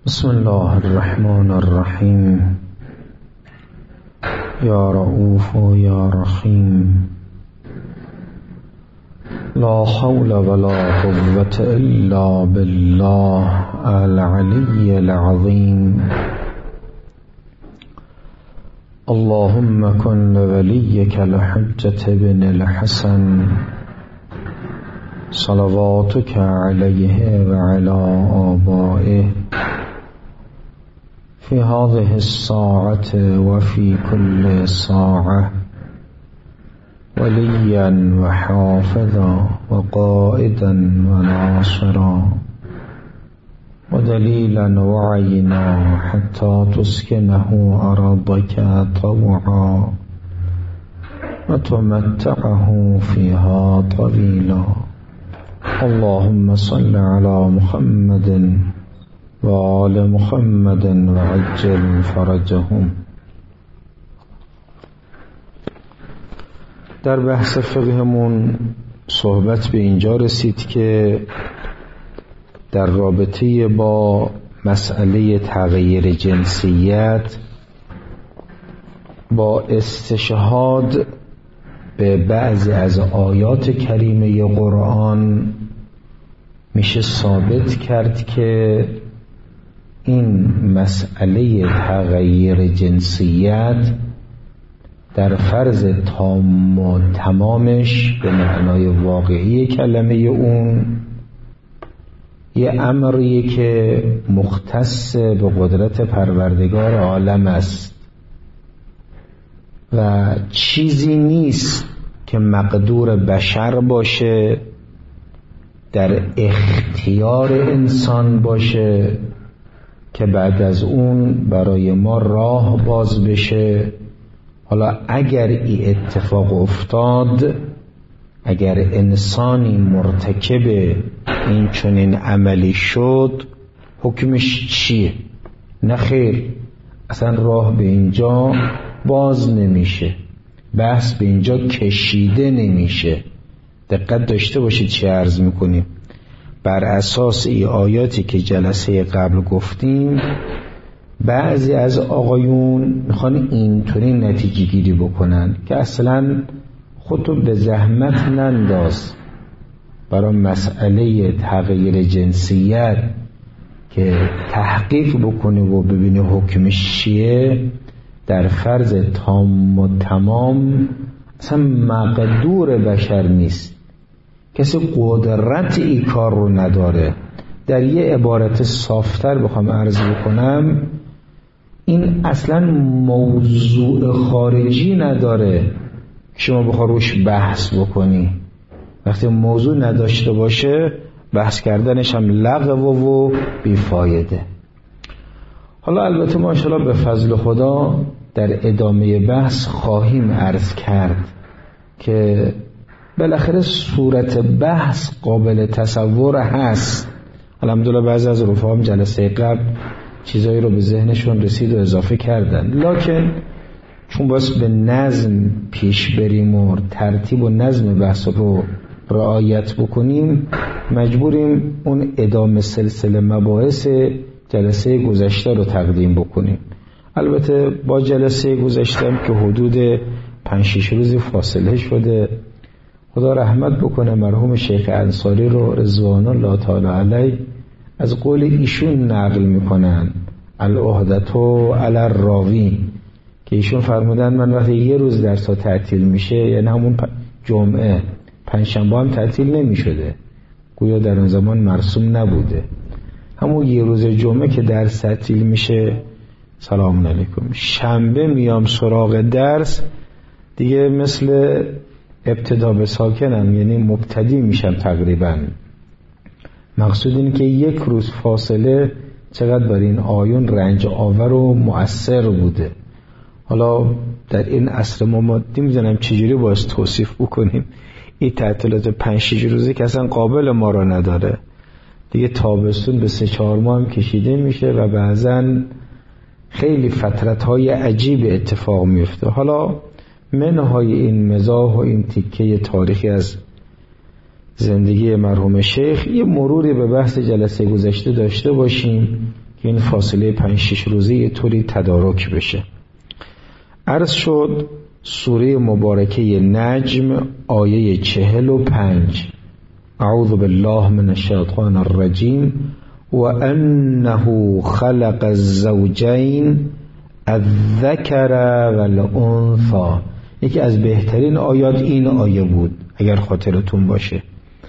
بسم الله الرحمن الرحیم. یا رؤوف و یا رحیم. لا حول ولا قوة الا بالله العلی العظیم. اللهم کن لولیک الحجة بن الحسن صلواتك علیه و علی آبائه في هذه الساعة وفي كل ساعة وليا وحافظا وقائدا وناصرا ودليلا وعينا حتى تسكنه أرضك طوعا وتمتعه فيها طويلا. اللهم صل على محمد و آل محمد و عجل فرجهم. در بحث فقهمون صحبت به اینجا رسید که در رابطه با مسئله تغییر جنسیت با استشهاد به بعضی از آیات کریمه قرآن میشه ثابت کرد که این مسئله تغییر جنسیت در فرض تام و تمامش به معنای واقعی کلمه اون یه امریه که مختص به قدرت پروردگار عالم است و چیزی نیست که مقدور بشر باشه، در اختیار انسان باشه که بعد از اون برای ما راه باز بشه. حالا اگر این اتفاق افتاد، اگر انسانی مرتکب این چنین عملی شد، حکمش چیه؟ نه خیر، اصلا راه به اینجا باز نمیشه، بحث به اینجا کشیده نمیشه. دقت داشته باشید چی عرض میکنیم. بر اساس این آیاتی که جلسه قبل گفتیم، بعضی از آقایون میخوان اینطوری نتیجه گیری بکنن که اصلا خودتو به زحمت ننداز برای مسئله تغییر جنسیت که تحقیق بکنی و ببینی حکمش چیه. در فرض تام و تمام اصلا مقدور بشر نیست، کسی قدرت این کار رو نداره. در یه عبارت صافتر بخوام عرض بکنم، این اصلا موضوع خارجی نداره که شما بخواه روش بحث بکنی. وقتی موضوع نداشته باشه، بحث کردنش هم لغو و بیفایده. حالا البته ما انشاءالله به فضل خدا در ادامه بحث خواهیم عرض کرد که بالاخره صورت بحث قابل تصور هست. الحمدلله بعضی از رفقام جلسه قبل چیزایی رو به ذهنشون رسید و اضافه کردن، لکن چون باید به نظم پیش بریم و ترتیب و نظم بحث رو رعایت بکنیم، مجبوریم اون ادامه سلسله مباحث جلسه گذشته رو تقدیم بکنیم. البته با جلسه گذشته که حدود 5-6 روزی فاصله شده، خدا رحمت بکنه مرحوم شیخ انصاری رو رضوان الله تعالی علیه، از قول ایشون نقل میکنن العهدة علی الراوی، که ایشون فرمودن من وقتی یه روز درس ها تعطیل میشه، یعنی همون جمعه، پنجشنبه هم تعطیل نمیشده، گویا در اون زمان مرسوم نبوده، همون یه روز جمعه که درس تعطیل میشه، سلام علیکم، شنبه میام سراغ درس، دیگه مثل ابتدا به ساکنم، یعنی مبتدی میشم تقریبا. مقصود این که یک روز فاصله چقدر بر این آیون رنج آور و مؤثر بوده. حالا در این عصر ما نمیدونم چجوری باید توصیف بکنیم این تعطیلات 5-6 روزی که اصلا قابل ما را نداره. دیگه تابستون به 3-4 ماه هم کشیده میشه و بعضا خیلی فترت‌های عجیب اتفاق میفته. حالا منهای این مزاح و این تیکه تاریخی از زندگی مرحوم شیخ یه مروری به بحث جلسه گذشته داشته باشیم که که این فاصله 5-6 روزه یه طوری تدارک بشه. عرض شد سوره مبارکه نجم آیه 45: اعوذ بالله من الشیطان الرجیم و انه خلق الزوجین الذکر والانثی. یکی از بهترین آیات این آیه بود اگر خاطرتون باشه.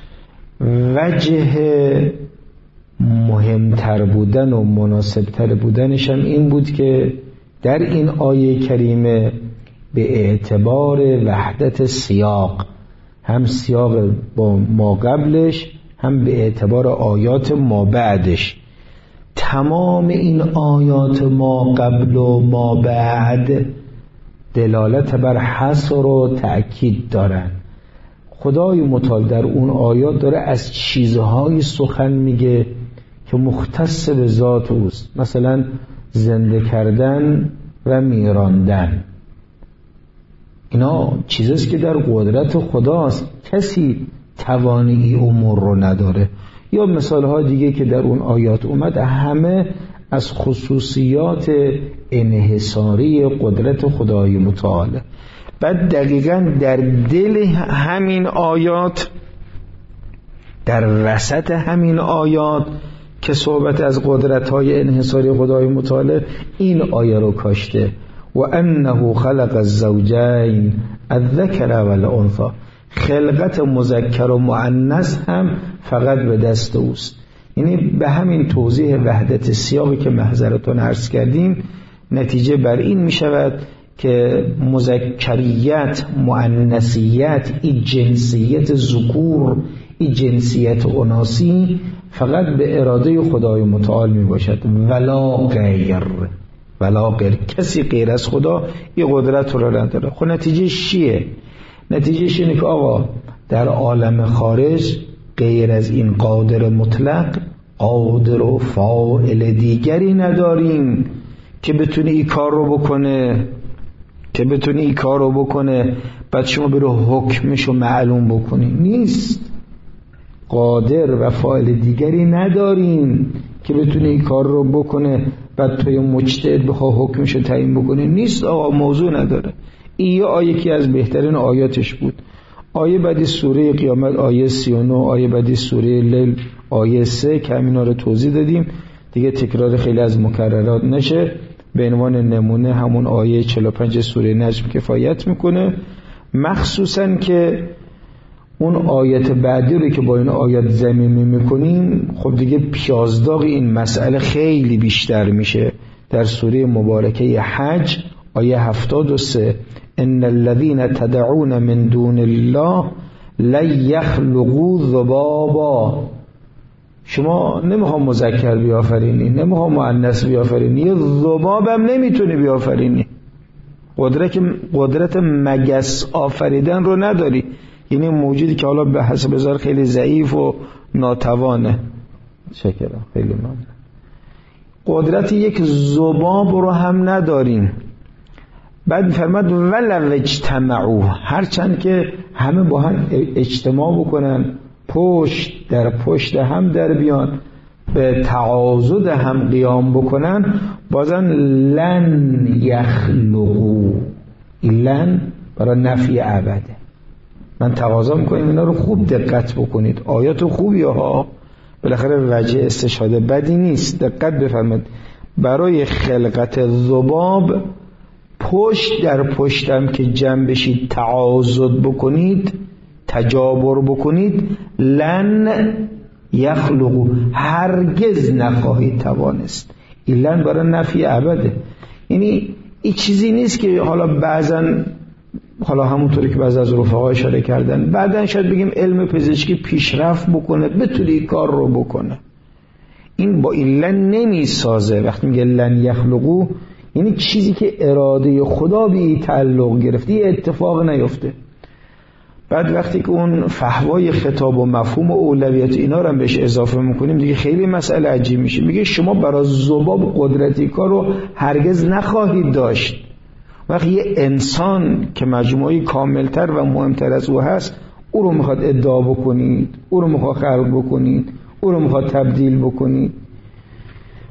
وجه مهمتر بودن و مناسبتر بودنش هم این بود که در این آیه کریمه به اعتبار وحدت سیاق، هم سیاق با ما قبلش هم به اعتبار آیات ما بعدش، تمام این آیات ما قبل و ما بعد دلالت بر حصر و تأکید دارن. خدای متعال در اون آیات داره از چیزهایی سخن میگه که مختص به ذات اوست، مثلا زنده کردن و میراندن. اینا چیزاست که در قدرت خداست، کسی توانی امور رو نداره. یا مثالها دیگه که در اون آیات اومد همه از خصوصیات انحصاری قدرت خدای متعال. بعد دقیقاً در دل همین آیات، در وسط همین آیات که صحبت از قدرت‌های انحصاری خدای متعال، این آیه رو کاشته: و انه خلق الزوجین الذکر والانثی. خلقت مذکر و مؤنث هم فقط به دست اوست. یعنی به همین توضیح وحدت سیاقی که محضرتون عرض کردیم نتیجه بر این می شود که مذکریت، مؤنثیت، این جنسیت ذکور، این جنسیت اناثی فقط به اراده خدای متعال می باشد، ولا غیر. کسی غیر از خدا این قدرت رو نداره. خب نتیجه چیه؟ نتیجهش اینه که آقا در عالم خارج غیر از این قادر مطلق قادر و فاعل دیگری نداریم که بتونه این کار رو بکنه، بعد شما برو حکمشو معلوم بکنی. نیست. قادر و فاعل دیگری نداریم که بتونه این کار رو بکنه بعد توی مجتهد بخواه حکمشو تعیین بکنه. نیست آقا، موضوع نداره. این آیه که از بهترین آیاتش بود. آیه بعدی سوره قیامت آیه 39، آیه بعدی سوره لیل آیه 3 که همینا رو توضیح دادیم دیگه، تکرار خیلی از مکررات نشه. به عنوان نمونه همون آیه 45 سوره نجم کفایت میکنه، مخصوصا که اون آیت بعدی رو که با این آیات ضمیمی میکنیم خب دیگه پیازداغ این مسئله خیلی بیشتر میشه. در سوره مبارکه حج آیه 73: ان الذين تدعون من دون الله لن يخلقوا ذبابا. شما نمیخوام مذکر بیافرینی، نمیخوام مؤنث بیافرینی، یه ذباب هم نمیتونی بیافرینی. قدرت مگس آفریدن رو نداری. یعنی موجودی که حالا به حسب ظاهر خیلی ضعیف و ناتوانه. شکرم، خیلی ممنون. قدرت یک ذباب رو هم نداریم. بعد فرمود ولو اجتمعوا، هرچند که همه با هم اجتماع بکنن، پشت در پشت هم در بیان، به تعاضد هم قیام بکنن، بازن لن یخلقوا. لن برای نفی ابده. من تقاضا میکنم اینا رو خوب دقت بکنید، آیات خوبی ها، بالاخره وجه استشهاد بدی نیست. دقت بفرمایید، برای خلقت ذباب پشت در پشتم که جمع بشید، تعاضد بکنید، تجابر بکنید، لن یخلقو، هرگز نخواهید توانست. این لن برای نفی ابده. یعنی این چیزی نیست که حالا بعضن، حالا همونطوری که بعض از رفقا اشاره کردن بعدن شاید بگیم علم پزشکی پیشرفت بکنه بتونه این کار رو بکنه. این با این لن نمی سازه. وقتی میگه لن یخلقو یعنی چیزی که اراده خدا به این تعلق گرفته، این اتفاق نیفته. بعد وقتی که اون فحوای خطاب و مفهوم و اولویت اینا رو هم بهش اضافه میکنیم دیگه خیلی مسئله عجیب میشه. میگه شما برای ذباب قدرتی کار رو هرگز نخواهید داشت. وقتی یه انسان که مجموعی کاملتر و مهمتر از او هست، او رو میخواد ادعا بکنید، او رو میخواد خلق بکنید، او رو میخواد تبدیل بکنید.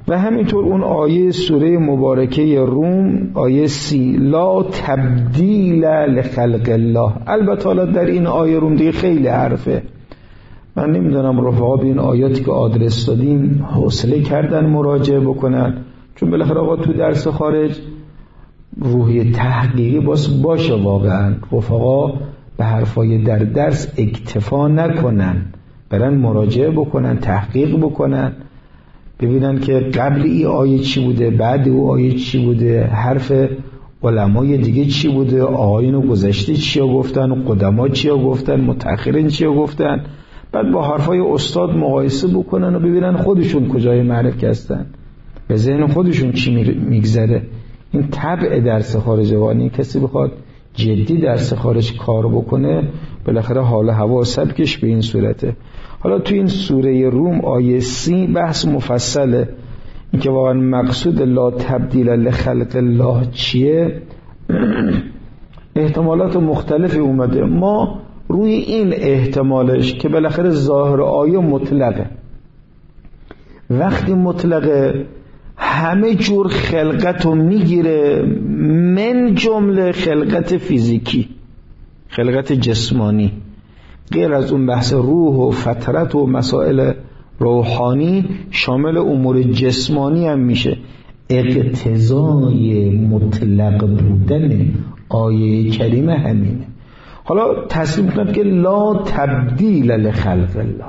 و همینطور اون آیه سوره مبارکه روم آیه 30 لا تبدیل لخلق الله. البته حالا در این آیه روم دیگه خیلی حرفه، من نمیدونم رفقا به این آیاتی که آدرس دادیم حوصله کردن مراجعه بکنن، چون بالاخره آقا تو درس خارج روحی تحقیقی باشه واقعا رفقا به حرفای در درس اکتفا نکنن، برن مراجعه بکنن، تحقیق بکنن، ببینن که قبل این آیه چی بوده، بعد او آیه چی بوده، حرف علمای دیگه چی بوده، آیین گذشته چیا گفتن، قدما چیا گفتن، متأخرین چیا گفتن، بعد با حرفای استاد مقایسه بکنن و ببینن خودشون کجای معرف هستن، به ذهن خودشون چی میگذره. این طبع درس خارج وانی کسی بخواد جدی درس خارج کار بکنه بالاخره حال هوا سبکش به این صورته. حالا تو این سوره روم آیه 30 بحث مفصله، این که واقعا مقصود لا تبدیل لخلق الله چیه. احتمالات مختلفی اومده، ما روی این احتمالش که بالاخره ظاهر آیه مطلقه، وقتی مطلقه همه جور خلقت رو میگیره، من جمله خلقت فیزیکی، خلقت جسمانی، غیر از اون بحث روح و فطرت و مسائل روحانی شامل امور جسمانی هم میشه. اقتضای مطلق بودن آیه کریمه همینه. حالا تصمیم کنید که لا تبدیل لخلق الله،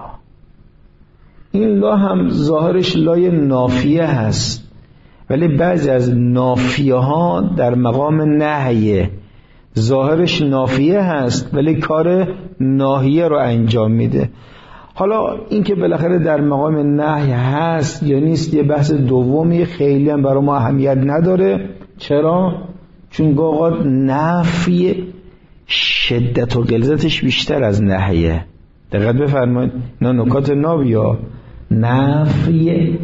این لا هم ظاهرش لای نافیه هست، ولی بعضی از نافیه ها در مقام نهیه، ظاهرش نافیه هست ولی کار ناهیه رو انجام میده. حالا این که بالاخره در مقام نهی هست یا نیست یه بحث دومی، خیلی هم برای ما اهمیت نداره. چرا؟ چون گاهات نفی شدت و غلظتش بیشتر از نهیه. دقت بفرمایید، اینا نکات نابیا. نفی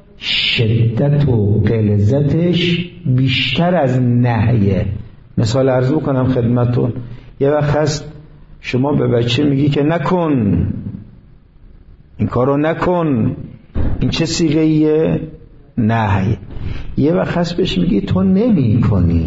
شدت و غلظتش بیشتر از نهیه. مثال عرض بکنم خدمتون، یه وقت هست شما به بچه میگی که نکن این کارو، نکن، این چه صیغه‌ایه؟ نهی. یه وقت هست بهش میگی تو نمی کنی،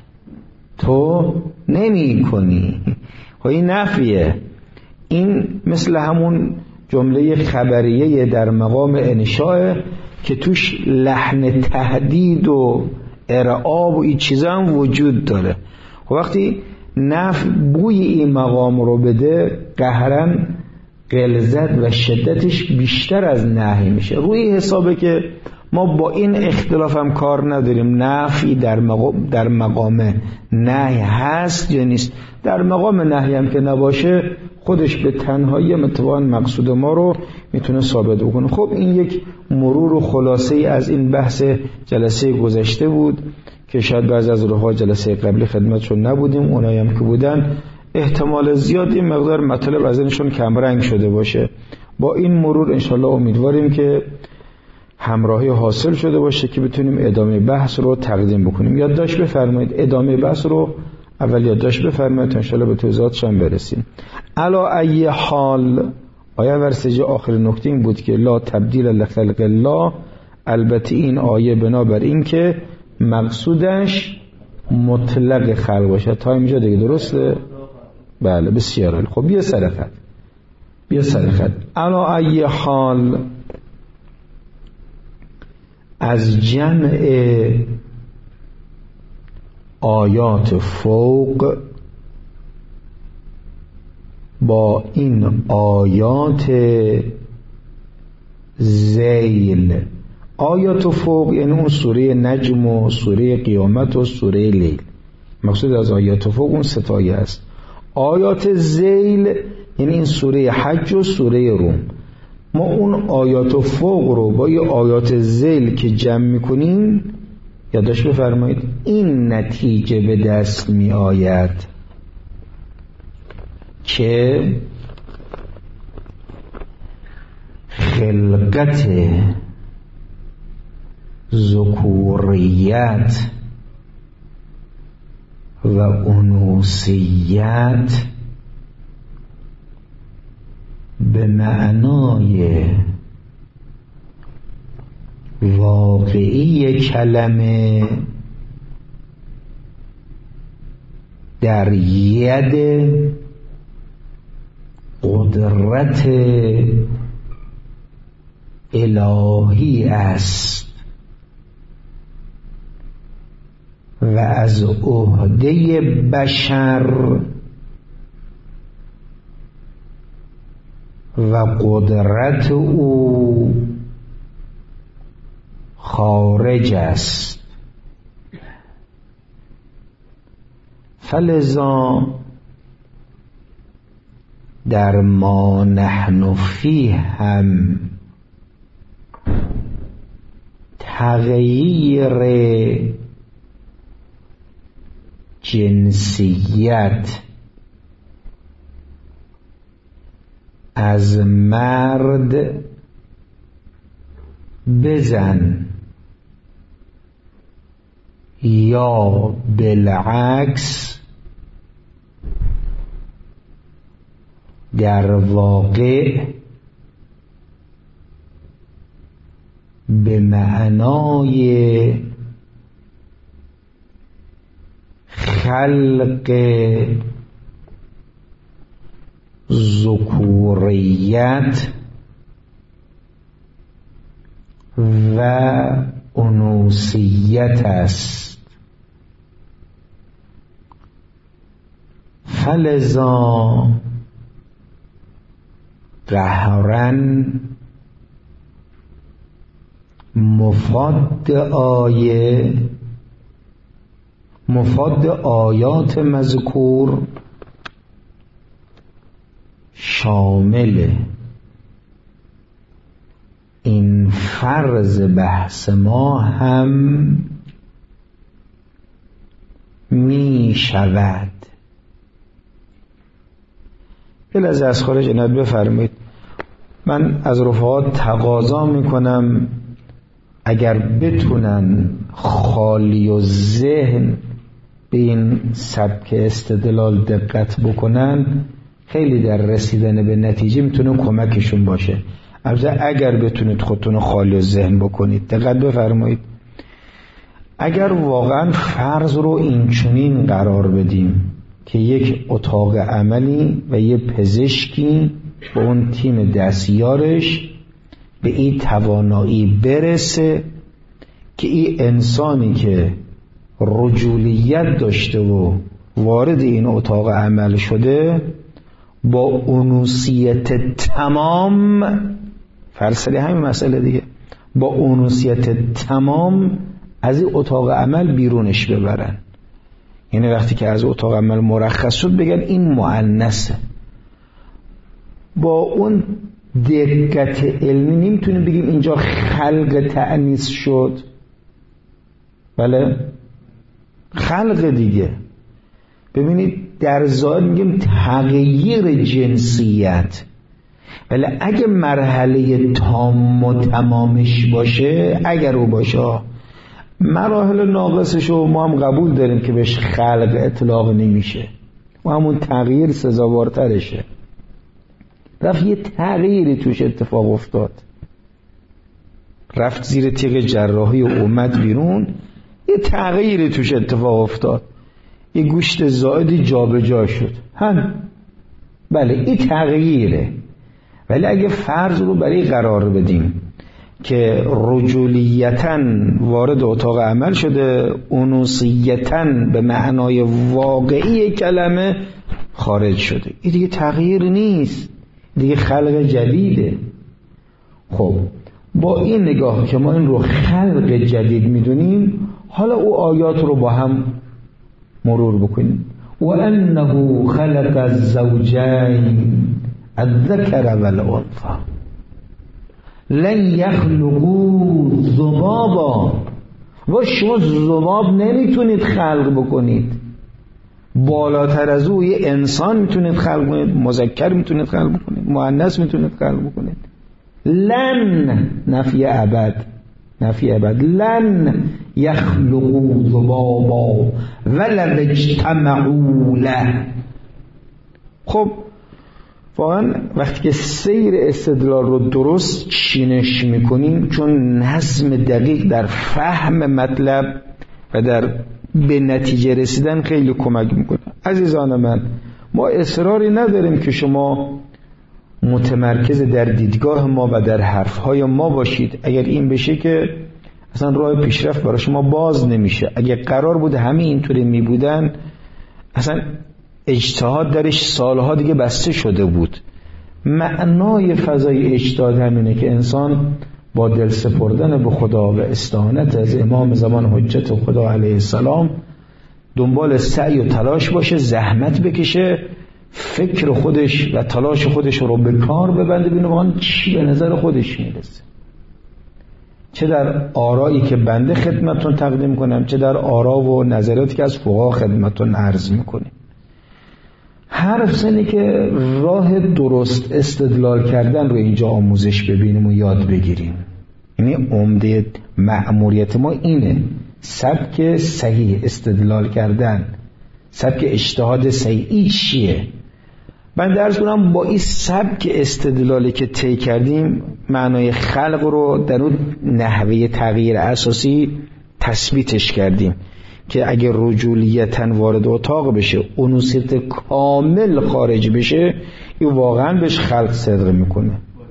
تو نمی کنی، این نفیه. این مثل همون جمله خبریه در مقام انشاء که توش لحن تهدید و ارعاب و این چیزا هم وجود داره. وقتی نفی بوی این مقام رو بده قهرن غلظت و شدتش بیشتر از نهی میشه. روی حسابه که ما با این اختلاف هم کار نداریم نفی در مقام نهی هست یا نیست. در مقام نهی هم که نباشه خودش به تنهایی اتفاقا مقصود ما رو میتونه ثابت بکنه. خب این یک مرور و خلاصه ای از این بحث جلسه گذشته بود که شاید بعضی از روها جلسه قبلی خدمتشون نبودیم، اونایی هم که بودن احتمال زیاد این مقدار مطالب از اینشون کمرنگ شده باشه. با این مرور انشالله امیدواریم که همراهی حاصل شده باشه که بتونیم ادامه بحث رو تقدیم بکنیم. یادداشت بفرمایید، ادامه بحث رو اول یادداشت بفرمایید تا انشالله به توضیحاتش هم برسیم. علا ای حال آیه ورسجه آخر نکته این بود که لا تبدیل لخلق الله. البته این آیه بنابر این که مقصودش مطلق خلق باشه. تا اینجا دیگه درسته؟ بله بسیار عالی. خب بیا سر خط علا ای حال از جمع آیات فوق با این آیات ذیل. آیات فوق یعنی اون سوره نجم و سوره قیامت و سوره لیل. مقصود از آیات فوق اون ستایه است. آیات ذیل یعنی این سوره حج و سوره روم. ما اون آیات فوق رو با یه آیات ذیل که جمع میکنیم یادداشت بفرمایید این نتیجه به دست می آید که خلقت ذکوریت و انوثیت به معنای واقعی کلمه در ید قدرت الهی است و از عهده بشر و قدرت او خارج است. فلذا در ما نحن فیه هم تغییر جنسیت از مرد بزن یا بالعکس در واقع به معنای خلق ذکوریت و انوثیت است. فلذا قهرا مفاد آیات مذکور شامل این فرض بحث ما هم می شود. بلحظه از خارج عنایت بفرمایید. من از رفقات تقاضا میکنم اگر بتونن خالی و ذهن به این سبک استدلال دقت بکنن خیلی در رسیدن به نتیجه میتونه کمکشون باشه. البته اگر بتونید خودتون خالی و ذهن بکنید. دقت بفرمایید. اگر واقعا فرض رو اینچنین قرار بدیم که یک اتاق عملی و یک پزشکی با اون تیم دستیارش به این توانایی برسه که این انسانی که رجولیت داشته و وارد این اتاق عمل شده با انوثیت تمام، فرسلی همین مسئله دیگه، با انوثیت تمام از این اتاق عمل بیرونش ببرن. یعنی وقتی که از اتاق عمل مرخص شد بگن این مؤنثه. با اون دقت علمی نمیتونیم بگیم اینجا خلق تأنیث شد، بله خلق دیگه. ببینید در ظاهر میگیم تغییر جنسیت، ولی اگه مرحله تام و تمامش باشه، اگر او باشه، مراحل ناقصش رو ما هم قبول داریم که بهش خلق اطلاق نمیشه و همون تغییر سزاوارترشه. رفت یه تغییری توش اتفاق افتاد، رفت زیر تیغ جراحی و اومد بیرون، یه تغییری توش اتفاق افتاد، یه گوشت زائدی جابجا شد، بله این تغییره. ولی اگه فرض رو برای قرار بدیم که رجولیتاً وارد اتاق عمل شده، انوثیتاً به معنای واقعی کلمه خارج شده، این دیگه تغییر نیست، دیگه خلق جدیده. خب با این نگاه که ما این رو خلق جدید میدونیم، حالا او آیات رو با هم مرور بکنیم. و انه خلق الزوجین الذکر والانثی لن یخلقوا ذبابا. و شما ذباب نمیتونید خلق بکنید، بالاتر از او یه انسان میتونید خلق کنید، مذکر میتونید خلق بکنید، مؤنث میتونید خلق بکنید. لن نفی ابد، نفی ابد. لن یخلقوا ذبابا ولو اجتمعوا له. خب واقعا وقتی که سیر استدلال رو درست چینش میکنیم، چون نظم دقیق در فهم مطلب و در به نتیجه رسیدن خیلی کمک میکنه. عزیزان من، ما اصراری نداریم که شما متمرکز در دیدگاه ما و در حرفهای ما باشید. اگر این بشه که اصلا راه پیشرفت برای شما باز نمیشه. اگر قرار بود همه اینطوری میبودن، اصلا اجتهاد درش سالها دیگه بسته شده بود. معنای فضای اجتهاد همینه که انسان با دل سپردن به خدا و استعانت از امام زمان حجت خدا علیه السلام دنبال سعی و تلاش باشه، زحمت بکشه، فکر خودش و تلاش خودش رو به کار ببنده، ببینه واقعا چی به نظر خودش میرسه، چه در آرایی که بنده خدمتون تقدیم کنم، چه در آرا و نظراتی که از فقها خدمتون عرض میکنیم. حرف سنی که راه درست استدلال کردن رو اینجا آموزش ببینیم و یاد بگیریم. یعنی عمده مأموریت ما اینه، سبک صحیح استدلال کردن، سبک اجتهاد صحیح چیه. من درس کنم با این سبک استدلالی که طی کردیم معنای خلق رو در اون نحوه تغییر اساسی تثبیتش کردیم که اگر رجولیتاً وارد اتاق بشه، انوثیت کامل خارج بشه، این واقعاً بهش خلق صدق میکنه.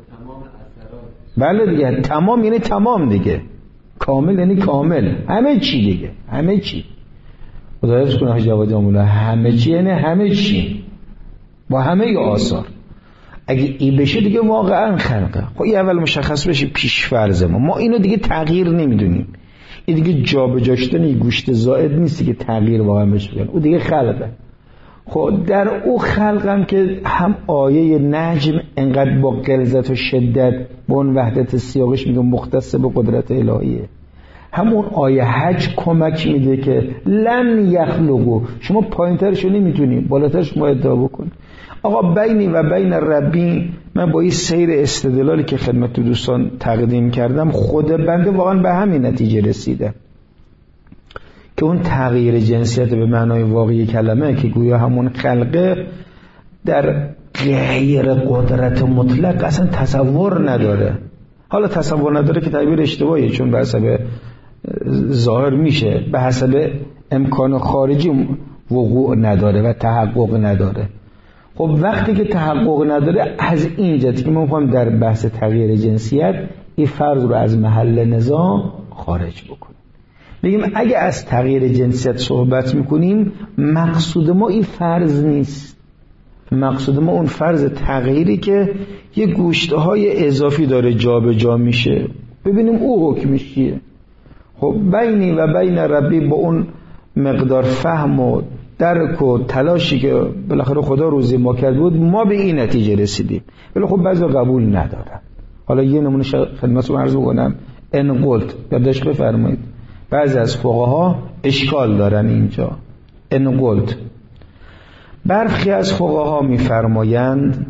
بله دیگه، تمام یعنی تمام دیگه، کامل یعنی کامل، همه چی دیگه، همه چی. خدا حفظ کنه حاج جواد مولا، همه چی یعنی همه چی با همه آثار. اگه این بشه دیگه واقعاً خلقه. خب این اول مشخص بشه پیش فرض ما اینو دیگه تغییر نمیدونیم. این دیگه جابجا شدن گوشت زائد نیست که تغییر واقعا بشه بگن، او دیگه خلقه. خب در او خلقم که هم آیه نجم انقدر با غلظت و شدت با اون وحدت سیاقش میگه مختص به قدرت الهیه، همون آیه حج کمک میده که لن یخلقو، شما پایینترشو نمیتونی بالاترش ما ادعا بکن. آقا بینی و بین ربی، من با این سیر استدلالی که خدمت دوستان تقدیم کردم خود بنده واقعا به همین نتیجه رسیده که اون تغییر جنسیت به معنای واقعی کلمه که گویا همون خلقه در غیر قدرت مطلق اصلا تصور نداره. حالا تصور نداره که تعبیر اشتباهیه، چون به حسب ظاهر میشه، به حسب امکان خارجی وقوع نداره و تحقق نداره. خب وقتی که تحقق نداره، از این جهت که ما می‌خوایم در بحث تغییر جنسیت این فرض رو از محل نزاع خارج بکنیم. بگیم اگه از تغییر جنسیت صحبت میکنیم، مقصود ما این فرض نیست. مقصود ما اون فرض تغییری که یه گوشتهای اضافی داره جا به جا میشه، ببینیم او حکمش چیه. خب بینی و بین ربی، با اون مقدار فهم و درک و تلاشی که بالاخره خدا روزی ما کرد بود، ما به این نتیجه رسیدیم. ولی خب بعضی قبول ندارن. حالا یه نمونه خدمتتون عرض بکنم. ان قلت، یادداشت بفرمایید، بعضی از فقها اشکال دارن اینجا. ان قلت، برخی از فقها میفرمایند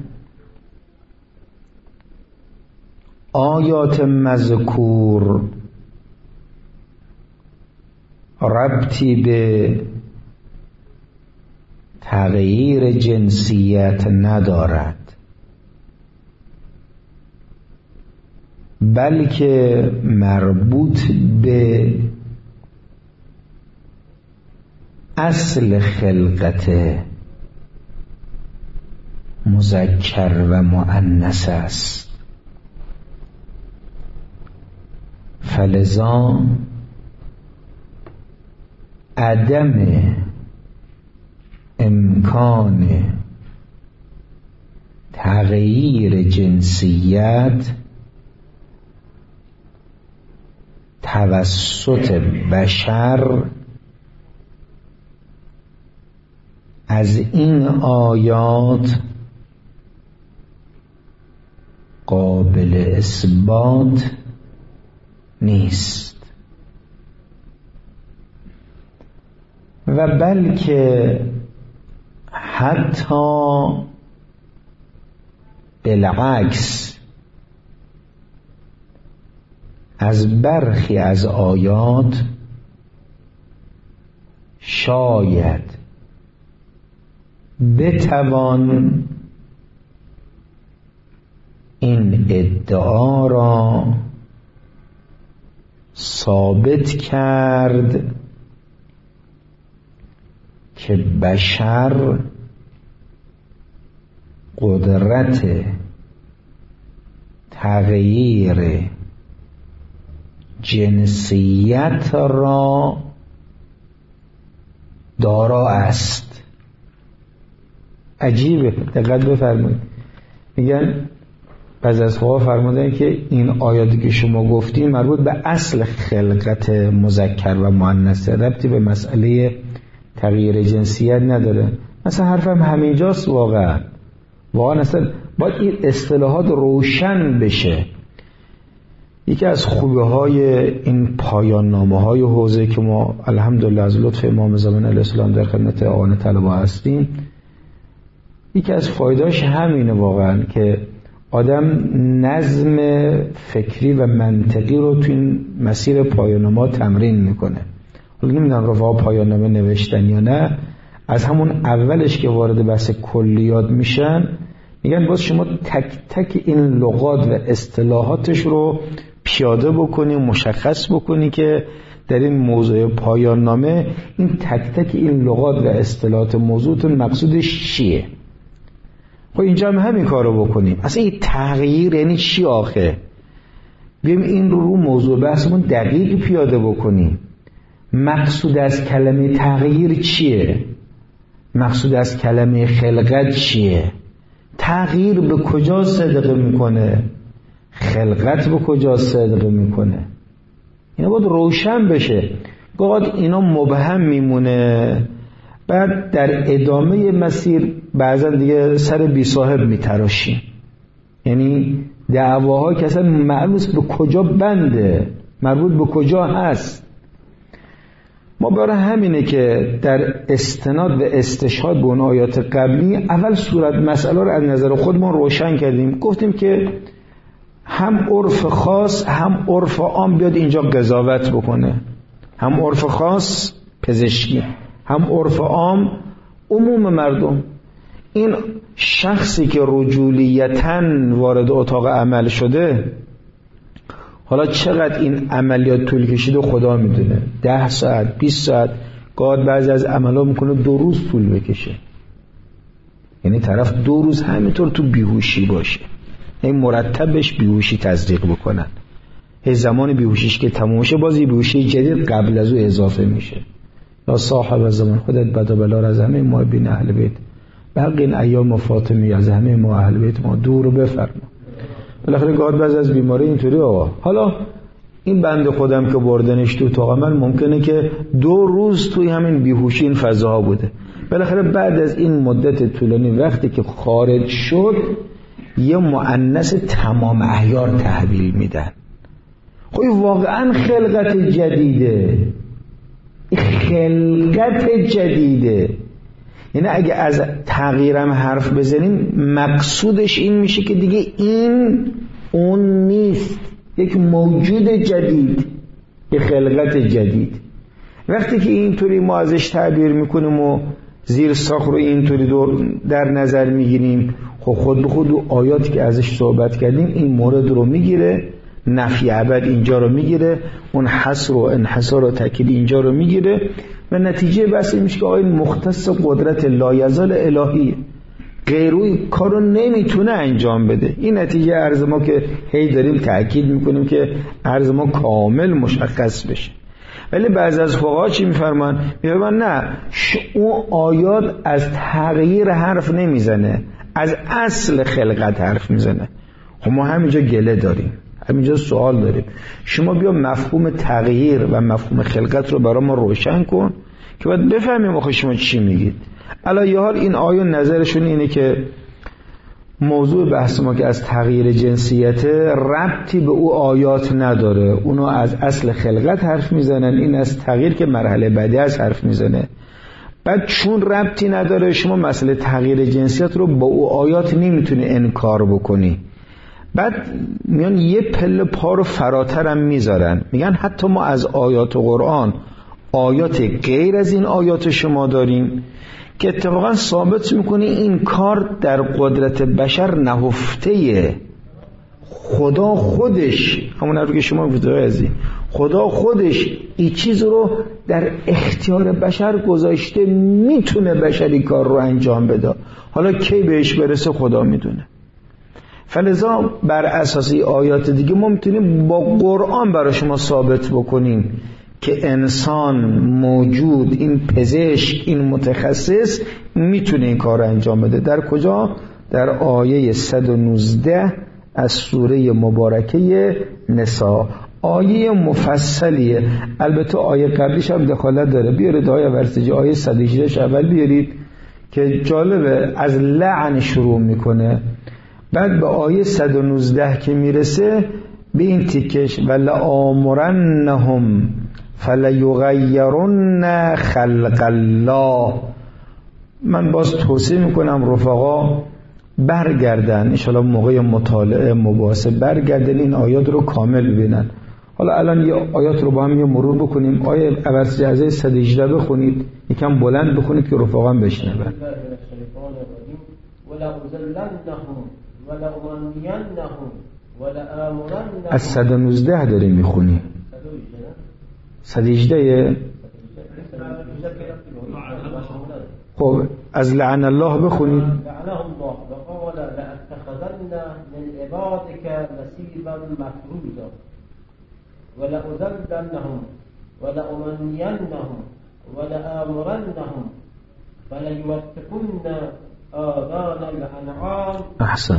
آیات مذکور ربطی به تغییر جنسیت ندارد، بلکه مربوط به اصل خلقت مذکر و مؤنث است. فلذا عدم امکان تغییر جنسیت توسط بشر از این آیات قابل اثبات نیست، و بلکه حتی بالعکس از برخی از آیات شاید بتوان این ادعا را ثابت کرد که بشر قدرت تغییر جنسیت را دارا است. عجیبه، دقت بفرمایید. میگن بعضی از فقها فرمودن که این آیاتی که شما گفتین مربوط به اصل خلقت مذکر و مؤنث، ربطی به مسئله تغییر جنسیت نداره. مثلا حرفم همینجاست. واقعا اصلا باید این اصطلاحات روشن بشه. یکی از خوبه های این پایان نامه های حوزه که ما الحمدلله از لطف امام زمان علیه السلام در خدمت آن طلبه هستیم، یکی از فایدهاش همینه واقعا که آدم نظم فکری و منطقی رو تو این مسیر پایان نامه تمرین میکنه. حالا نمیدونم رفقا پایان نامه نوشتن یا نه، از همون اولش که وارد بحث کلیات میشن میگن باز شما تک تک این لغات و اصطلاحاتش رو پیاده بکنی، مشخص بکنی که در این موضوع پایان نامه این تک تک این لغات و اصطلاحات موضوعتون مقصودش چیه. خب اینجا هم همین کار رو بکنیم. اصلا این تغییر یعنی چی آخه؟ بیایم این رو موضوع بحثمون دقیق پیاده بکنیم. مقصود از کلمه تغییر چیه؟ مقصود از کلمه خلقت چیه؟ تغییر به کجا صدق میکنه؟ خلقت به کجا صدق میکنه؟ اینا باید روشن بشه. باید اینا مبهم میمونه، بعد در ادامه مسیر بعضا دیگه سر بی صاحب میتراشیم. یعنی دعواها که اصلا معلوم به کجا بنده، مربوط به کجا هست. ما برای همینه که در استناد و استشهاد به اون آیات قبلی اول صورت مسئله رو از نظر خودمون روشن کردیم. گفتیم که هم عرف خاص هم عرف عام بیاد اینجا قضاوت بکنه. هم عرف خاص پزشکی، هم عرف عام عموم مردم. این شخصی که رجولیتاً وارد اتاق عمل شده، حالا چقدر این عملیات طول کشیده خدا میدونه، 10 ساعت 20 ساعت، گاهی بعضی از عملا میکنه 2 روز طول بکشه. یعنی طرف 2 روز همینطور تو بیهوشی باشه، این مرتبش بیهوشی تزریق بکنن. هی زمان بیهوشیش که تموم شه بازی بیهوشی جدید قبل از او اضافه میشه. یا صاحب زمان خودت بد و بلا از همه ما بین اهل بیت، بلکه این ایام فاطمی از همه ما اهل بیت ما دور بفرما. بالاخره گاهی بعضی از بیماری اینطوری آقا. حالا این بنده خودم که بردنش تو اتاق عمل ممکنه که 2 روز توی همین بیهوشی این فضاها بوده. بالاخره بعد از این مدت طولانی وقتی که خارج شد یه مؤنث تمام احیار تحویل میدن. خب واقعا خلقت جدیده، خلقت جدیده. یعنی اگه از تغییرم حرف بزنیم مقصودش این میشه که دیگه این اون نیست، یک موجود جدید، یک خلقت جدید. وقتی که اینطوری ما ازش تعبیر میکنیم و زیر ساخت رو اینطوری در نظر میگیریم، خب خود به خود آیاتی که ازش صحبت کردیم این مورد رو میگیره، نفی ابد اینجا رو میگیره، اون حصر و انحصار و تأکید اینجا رو میگیره و نتیجه بس این میشه که آیه مختص قدرت لایزال الهی، غیروی کارو نمیتونه انجام بده. این نتیجه عرض ما که هی داریم تأکید میکنیم که عرض ما کامل مشخص بشه. ولی بعضی از فقها چی میفرمان؟ میفرمان نه، اون آیات از تغییر حرف نمیزنه، از اصل خلقت حرف میزنه. خب ما همینجا گله داریم، همینجا سوال داریم. شما بیا مفهوم تغییر و مفهوم خلقت رو برای ما روشن کن که باید بفهمیم آخه شما چی میگید. علی حال این آیه نظرشون اینه که موضوع بحث ما که از تغییر جنسیت ربطی به او آیات نداره، اونو از اصل خلقت حرف میزنن، این از تغییر که مرحله بعدی از حرف میزنه. بعد چون ربطی نداره شما مسئله تغییر جنسیت رو با او آیات نمیتونی انکار بکنی. بعد میان یه پله پا رو فراتر هم میذارن، میگن حتی ما از آیات قرآن آیات غیر از این آیات شما داریم که اتفاقا ثابت میکنه این کار در قدرت بشر نهفته. خدا خودش، همون رو که شما گفتید عزیز، خدا خودش این چیز رو در اختیار بشر گذاشته، میتونه بشری کار رو انجام بده. حالا کی بهش برسه خدا میدونه. فلذا بر اساس آیات دیگه ما میتونیم با قرآن برای شما ثابت بکنیم که انسان موجود، این پزشک، این متخصص میتونه این کار رو انجام بده. در کجا؟ در آیه 119 از سوره مبارکه نساء. آیه مفصلیه، البته آیه قبلیش هم دخالت داره. بیارید آیه ورسجی، آیه 118 اول بیارید که جالبه، از لعن شروع میکنه، بعد به آیه 119 که میرسه به این تیکش ولآمرنهم فلیغیرن خلق الله. من باز توصیه میکنم رفقا برگردن انشاءالله موقع مطالعه مباحثه، برگردن این آیات رو کامل ببینن. حالا الان یه آیات رو با هم یه مرور بکنیم. آیه اول جزء 118 بخونید، یکم بلند بخونید که رفقا بشنون. از 119 داریم میخونی، 118. خب از لعن الله بخونید. لعنه الله وقال لأتخذن من عبادك نصيبا مفروضا ولأذلنهم ولأمنينهم ولآمرنهم فليوتقن آذان الأنعام. احسن.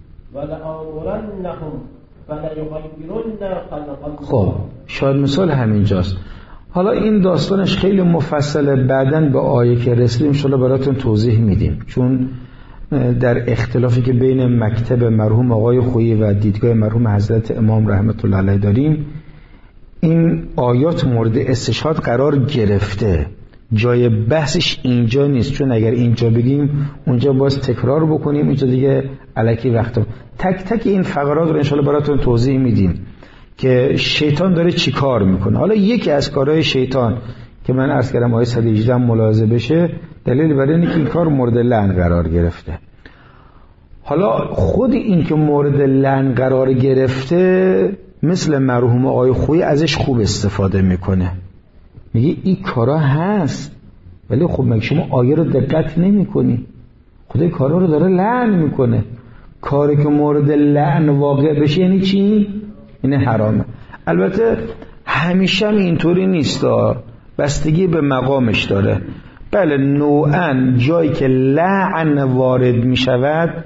ولآمرنهم فليغيرن خلق الله. خب شاید مثال همینجاست. حالا این داستانش خیلی مفصله، بعداً به آیه که رسیدیم انشاءالله براتون توضیح میدیم، چون در اختلافی که بین مکتب مرحوم آقای خویی و دیدگاه مرحوم حضرت امام رحمت الله علیه داریم، این آیات مورد استشهاد قرار گرفته. جای بحثش اینجا نیست، چون اگر اینجا بگیم اونجا باز تکرار بکنیم، اینجا دیگه الکی وقت. تک تک این فقرات رو انشاءالله براتون توضیح میدیم که شیطان داره چی کار میکنه. حالا یکی از کارهای شیطان که من عرض کردم آیه 118 ملاحظه بشه، دلیل برای اینه که این کار مورد لعن قرار گرفته. حالا خود این که مورد لعن قرار گرفته، مثل مرحوم آقای خویی ازش خوب استفاده میکنه، میگه این کارا هست، ولی خب مگه شما آیه رو دقت نمیکنی؟ خدا کارا رو داره لعن میکنه. کاری که مورد لعن واقع بشه یعنی چی؟ اینه حرامه. البته همیشه هم اینطوری نیست، بستگی به مقامش داره. بله نوعاً جایی که لعن وارد می شود،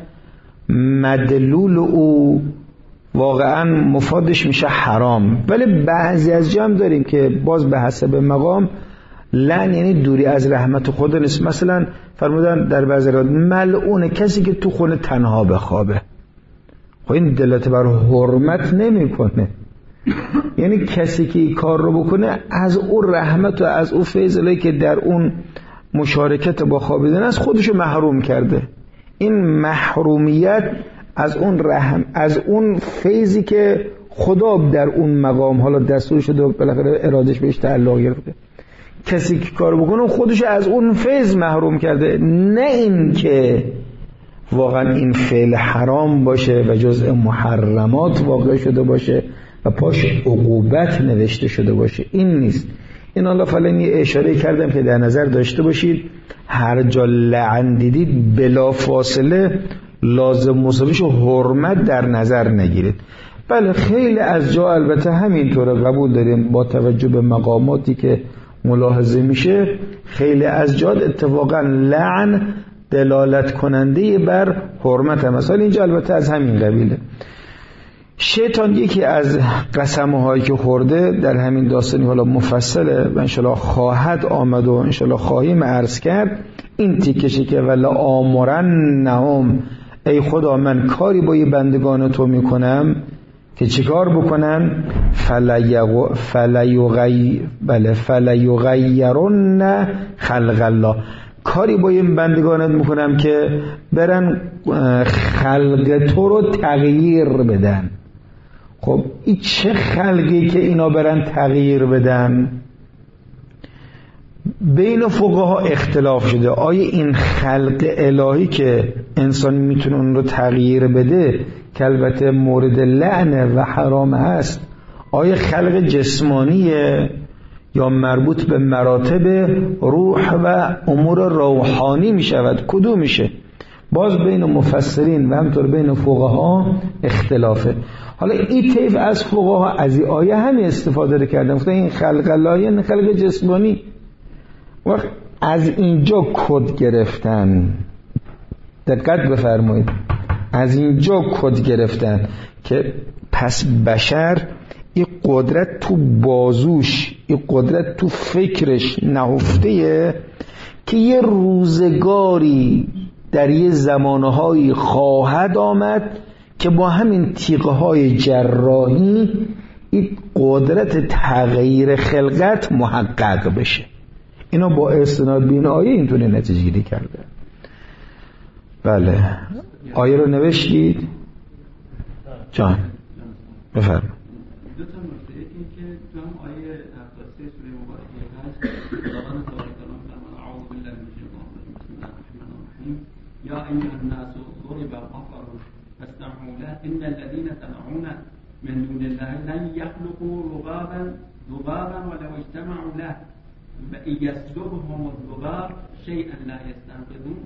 مدلول او واقعاً مفادش میشه حرام، ولی بعضی از جا هم داریم که باز به حسب مقام لعن یعنی دوری از رحمت خدا نیست. مثلا فرمودن در بعضی روایات ملعون کسی که تو خونه تنها بخوابه. خب این دلالت بر حرمت نمیکنه، یعنی کسی که این کار رو بکنه از اون رحمت و از اون فضلی که در اون مشارکت با خوابیدن است خودشو محروم کرده. این محرومیت از اون رحم، از اون فیضی که خدا در اون مقام حالا دستور شده و بالاخره ارادش بهش تعلق گرفته، کسی که کار بکنه خودش از اون فیض محروم کرده، نه این که واقعا این فعل حرام باشه و جزء محرمات واقع شده باشه و پاش عقوبت نوشته شده باشه، این نیست. این حالا فعلا یه اشاره کردم که در نظر داشته باشید، هر جا لعن دیدید بلا فاصله لازم مساویش حرمت در نظر نگیرید. بله خیلی از جا البته همینطوره، قبول داریم با توجه به مقاماتی که ملاحظه میشه، خیلی از جا اتفاقا لعن دلالت کننده بر حرمت هم. مثلا اینجا البته از همین قبیله. شیطان یکی از قسمه هایی که خورده در همین داستانی حالا مفصله و انشالله خواهد آمد و انشالله خواهیم عرض کرد، این تیکشی که ولا آمرنهم، ای خدا من کاری با یه بندگان تو میکنم که چیکار بکنن؟ فلیغیرن خلق الله، کاری با این بندگانت میکنم که برن خلق تو رو تغییر بدن. خب این چه خلقی که اینا برن تغییر بدن؟ بین فقها اختلاف شده آیا این خلق الهی که انسان میتونه اون رو تغییر بده که البته مورد لعنه و حرام هست، آیا خلق جسمانیه یا مربوط به مراتب روح و امور روحانی میشود؟ کدوم میشه؟ باز بین مفسرین و همطور بین فقها اختلافه. حالا این طیف از فقها از این آیه همین استفاده کردن، گفتن این خلق الهی این خلق جسمانی. وقت از اینجا کد گرفتن، دقت بفرمایید، از اینجا کد گرفتن که پس بشر این قدرت تو بازوش، این قدرت تو فکرش نهفته‌ایه که یه روزگاری در یه زمانهایی خواهد آمد که با همین تیغه‌های جراحی این قدرت تغییر خلقت محقق بشه. اینا با استناد به این آیه اینطوری نتیجه گیری کرده. بله، آیه رو نوشتید؟ جان بفرمایید. دو تا نکته، یکی که تو هم آیه 73 سوره مبارکه هست، خداوند تبارک و تعالی فرمان اعوذ بالله من الشیطان الرجیم بسم الله الرحمن الرحیم یا ایها الناس ضرب مثل فاستمعوا له ان الذين تدعون من دون الله لن يخلقوا ذبابا ولو اجتمعوا له يسلبهم الذباب شيئا لا يستنقذون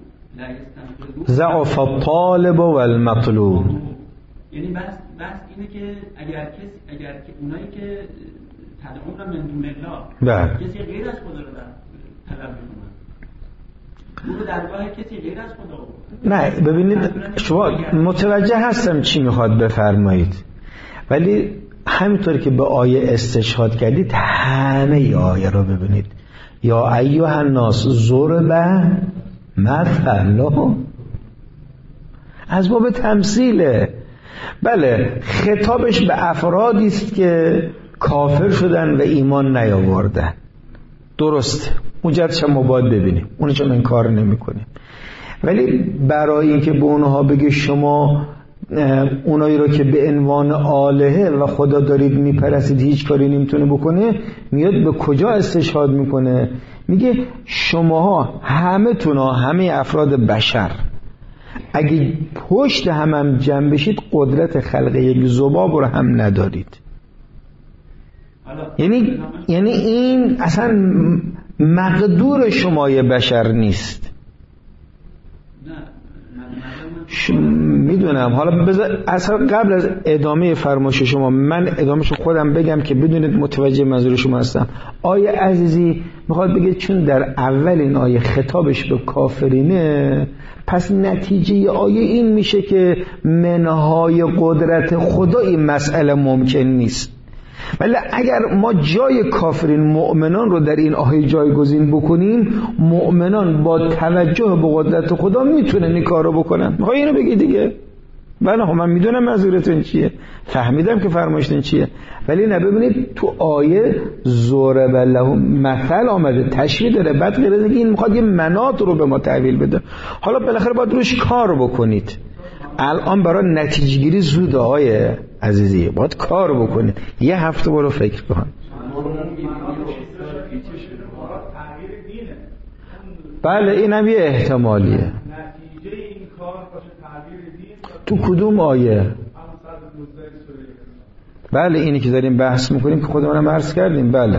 ضعف الطالب والمطلوب. یعنی بس اینه که اگر که اونایی که تدعون من دون الله کسی غیر از خدا رو طلب میکنن، اون رو درگاه کسی غیر از خدا. نه ببینید، شما متوجه هستم چی میخواد بفرمایید، ولی همینطور که به آیه استشهاد کردید همه آیه رو ببینید. یا ایها الناس ضرب مثل، از باب تمثیله. بله، خطابش به افرادی است که کافر شدن و ایمان نیاوردن، درسته، اونجاش ما باید ببینیم، اونش هم انکار نمی کنیم. ولی برای اینکه به اونها بگه شما اونایی رو که به عنوان آلهه و خدا دارید میپرستید هیچ کاری نمیتونه بکنه، میاد به کجا استشهاد میکنه؟ میگه شماها همه افراد بشر اگه پشت هم جمع بشید قدرت خلق یک ذباب رو هم ندارید. یعنی این اصلا مقدور شمای بشر نیست. میدونم. حالا بذار اصلا قبل از ادامه فرمایش شما من ادامهش خودم بگم که بدونید متوجه منظور شما هستم. آیه عزیزی میخواد بگه چون در اول این آیه خطابش به کافرینه، پس نتیجه آیه این میشه که منهای قدرت خدا این مسئله ممکن نیست. ولی اگر ما جای کافرین مؤمنان رو در این آیه جایگزین بکنیم، مؤمنان با توجه به قدرت خدا میتونن این کار رو بکنن. میخوای اینو بگی دیگه؟ بله من میدونم منظورتون چیه، فهمیدم که فرمایشتون چیه، ولی نه ببینید تو آیه ضرب لهم مثل آمده، تشبیه داره، بعد غیر از این میخواد یه مناط رو به ما تحویل بده. حالا بالاخره باید روش کار بکنید. الان برای نتیجه گیری زوده های عزیزی، باید کار بکنید. یه هفته برو فکر کن. بله اینم یه احتمالیه. تو کدوم آیه؟ بله اینی که داریم بحث میکنیم که خودمونم عرض کردیم. بله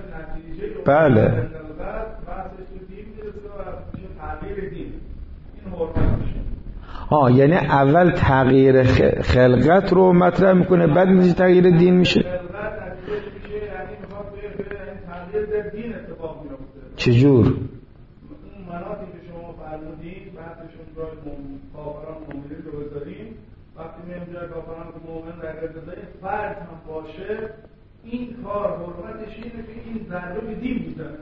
یعنی اول تغییر خلقت رو مطرح میکنه، بعد میشه تغییر دین میشه. چجور؟ اون مناطی که شما فرمودید بحثشون رو کافران مؤمنین رو بذاریم، وقتی میایم جای کافران که مؤمن در ارتضای فرد هم باشه، این کار حرمتش اینه که این ضربه به دین میزنه.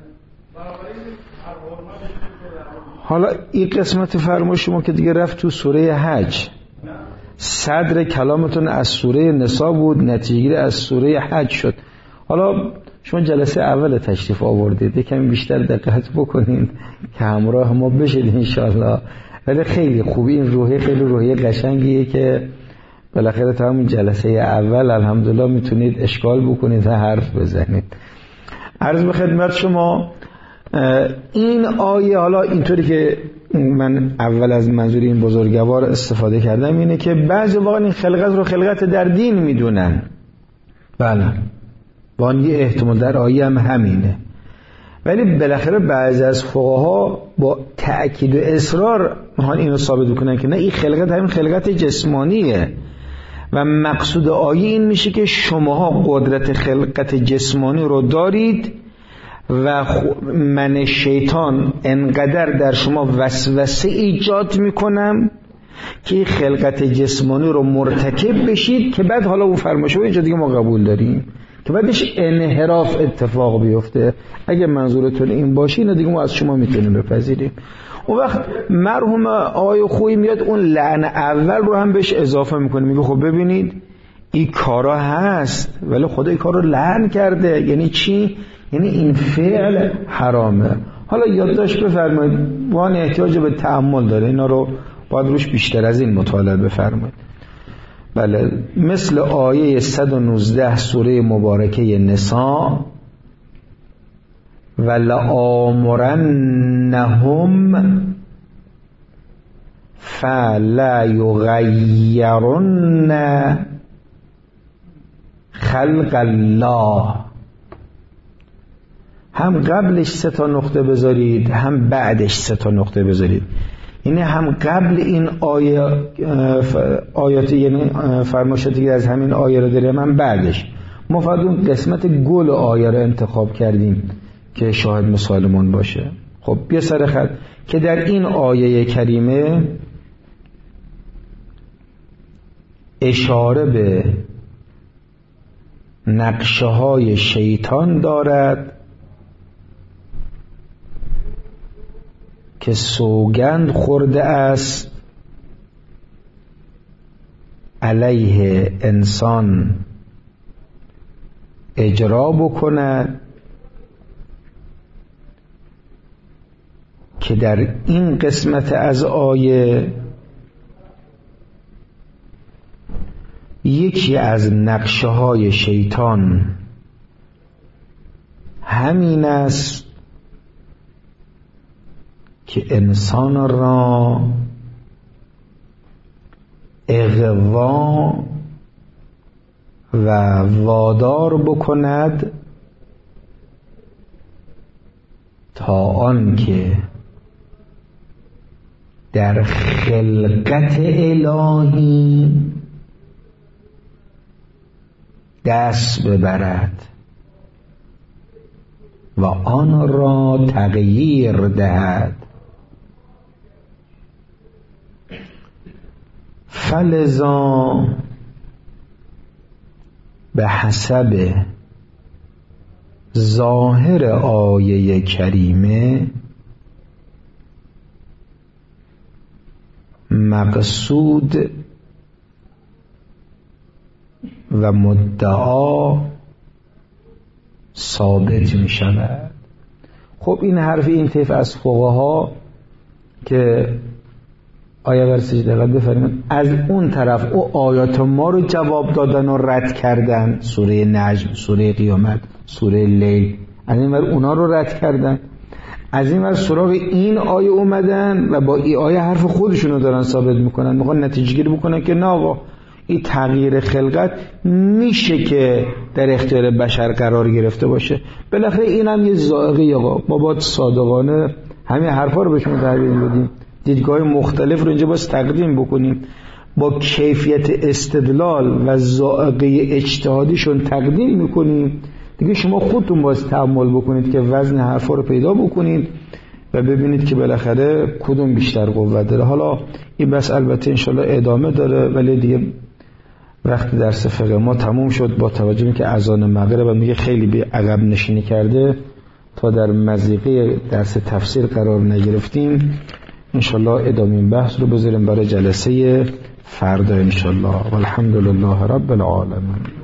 حالا این قسمت فرمایش شما که دیگه رفت تو سوره حج، صدر کلامتون از سوره نساء بود، نتیجه از سوره حج شد. حالا شما جلسه اول تشریف آوردید، یکم بیشتر دقت بکنین که همراه ما بشید انشالله. ولی خیلی خوبی، این روحیه خیلی روحیه قشنگیه که بالاخره تا همون جلسه اول الحمدلله میتونید اشکال بکنید و حرف بزنید. عرض به خدمت شما این آیه حالا اینطوری که من اول از منظور این بزرگوار استفاده کردم اینه که بعضی واقعا این خلقت رو خلقت در دین میدونن. بله با یه احتمال در آیه هم همینه، ولی بالاخره بعضی از فقها با تأکید و اصرار میخوان اینو ثابت بکنن که نه، این خلقت همین خلقت جسمانیه و مقصود آیه این میشه که شماها قدرت خلقت جسمانی رو دارید و من شیطان انقدر در شما وسوسه ایجاد میکنم که خلقت جسمانی رو مرتکب بشید که بعد حالا اون فرمایشه اینجا دیگه ما قبول داریم که بعدش انحراف اتفاق بیفته. اگه منظورتون این باشه اینو دیگه ما از شما میتونیم بپذیریم. اون وقت مرحوم آقای خویی میاد اون لعن اول رو هم بهش اضافه میکنه، میگه خب ببینید این کارا هست ولی خدا این کار رو لعن کرده. یعنی چی؟ یعنی این فعل حرامه. حالا یادداشت بفرمایید، وان احتیاج به تأمل داره، اینا رو باید روش بیشتر از این مطالعه بفرمایید. بله، مثل آیه 119 سوره مبارکه نساء ولآمرنهم فلا یغیرن خلق الله. هم قبلش 3 نقطه بذارید هم بعدش 3 نقطه بذارید. یعنی هم قبل این آیات یعنی فرمایشاتی که از همین آیه رو داریم هم بعدش. ما فقط اون قسمت گل آیه رو انتخاب کردیم که شاهد مسالمون باشه. خب بیا سر خط که در این آیه کریمه اشاره به نقشه های شیطان دارد که سوگند خورده است علیه انسان اجرا بکند که در این قسمت از آیه یکی از نقشه های شیطان همین است که انسان را اغوا و وادار بکند تا آن که در خلقت الهی دست ببرد و آن را تغییر دهد. فلذا به حسب ظاهر آیه کریمه مقصود و مدعا ثابت می شود. خب این حرف این طیف از فقها که آیه ورسیج دقیقا بفرمید از اون طرف او آیات ما رو جواب دادن و رد کردن، سوره نجم، سوره قیامت، سوره لیل، از این ور اونا رو رد کردن، از این ور سراغ این آیه اومدن و با این آیه حرف خودشونو دارن ثابت میکنن، میخوان نتیجه گیری بکنن که نه آقا این تغییر خلقت میشه که در اختیار بشر قرار گرفته باشه. بالاخره این هم یه ذائقه آقا، ما باید صادقانه همین حرفا رو بهشون تحویل بدیم، دیدگاه مختلف رو اینجا باید تقدیم بکنیم، با کیفیت استدلال و ذائقه اجتهادیشون تقدیم میکنیم دیگه. شما خودتون باید تأمل بکنید که وزن حرفا رو پیدا بکنید و ببینید که بالاخره کدوم بیشتر قوت داره. حالا این بس البته انشالله ادامه داره، ولی دیگه وقتی درس فقه ما تموم شد با توجه به که اذان مغرب هم دیگه خیلی به عقب نشینی کرده تا در مضیقه درس تفسیر قرار نگرفتیم. انشالله ادامه این بحث رو بذاریم برای جلسه فردا انشالله. والحمدلله رب العالمین.